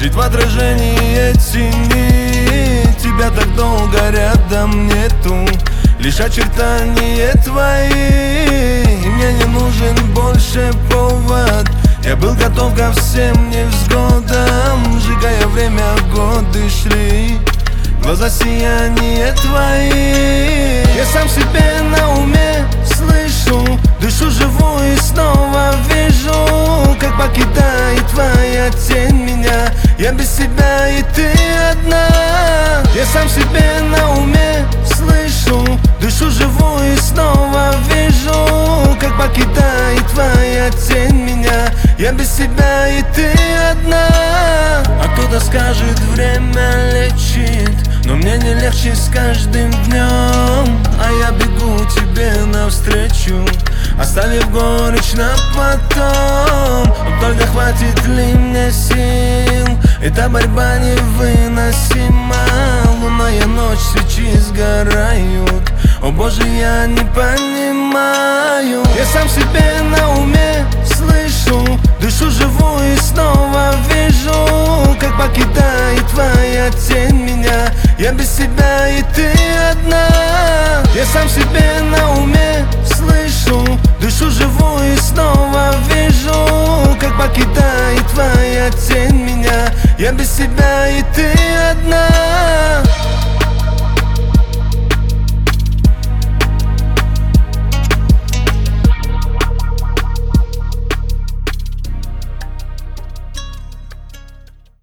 Жить в отражении тени, тебя так долго рядом нету. Лишь очертания твои, и мне не нужен больше повод. Я был готов ко всем невзгодам, сжигая время, годы шли, глаза сияния твои. Я сам себе на уме слышу, дышу живу и снова вижу, как покидает твоя тень меня. Я без себя и ты одна. Я сам себе на уме слышу, дышу живу и снова вижу, как покидает твоя тень меня. Я без себя и ты одна. А кто-то скажет, время лечит, но мне не легче с каждым днем. А я бегу тебе навстречу, оставив горечь на потом. Только хватит ли мне сил? Эта борьба невыносима. Лунная ночь, свечи сгорают. О боже, я не понимаю. Я сам себе на уме слышу, дышу живу и снова вижу, как покидает твоя тень меня. Я без себя и ты одна. Я сам себе на уме слышу, дышу живу и снова вижу, как покидает твоя тень меня. Я без себя и ты одна.